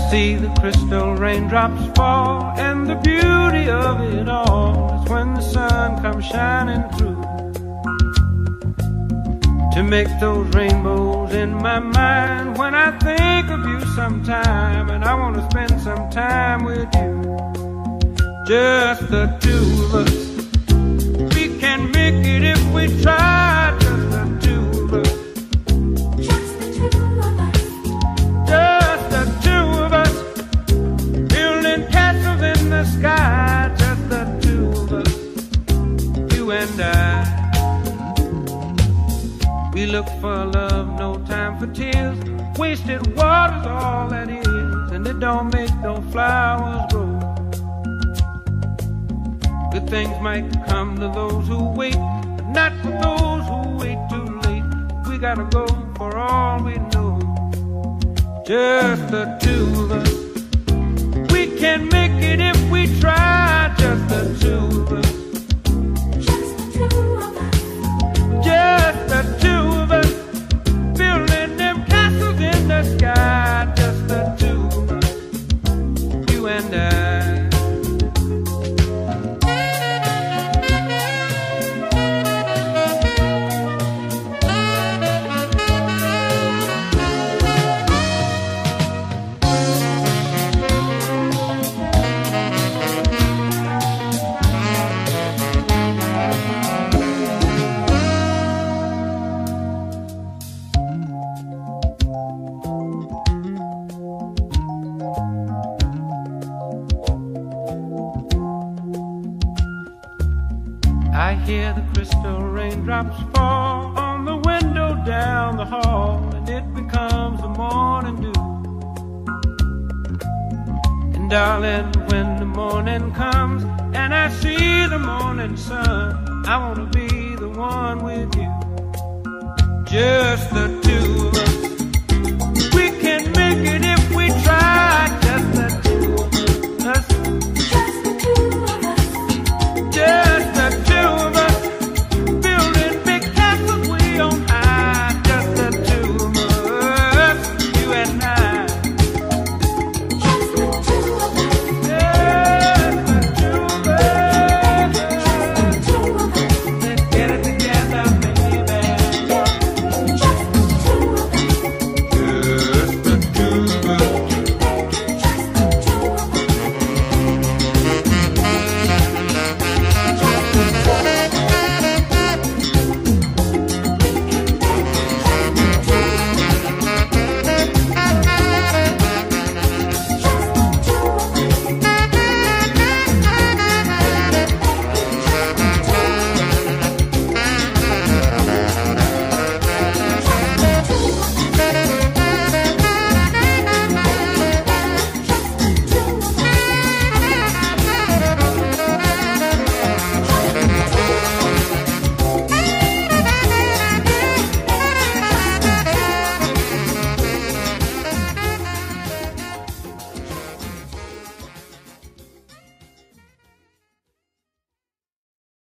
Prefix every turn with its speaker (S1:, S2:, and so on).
S1: see the crystal raindrops fall, and the beauty of it all is when the sun comes shining through to make those rainbows in my mind. When I think of you sometime, and I want to spend some time with you, just the two of us. We can make it if we try, just the two of us.
S2: Just the two of us.
S1: Just the two of us, building castles in the sky. Just the two of us, you and I. We look for love, no time for tears. Wasted water's all that is, and it don't make no flowers grow. Good things might come to those who wait, but not for those who wait too late. We gotta go for all we know. Just the two of us. We can make it if we try. Just the two of us.
S2: Just the two of us.
S1: Just the two of us, building them castles in the sky. Just the two of us, you and I. I hear the crystal raindrops fall on the window down the hall, and it becomes the morning dew. And darling, when the morning comes and I see the morning sun, I wanna be the one with you.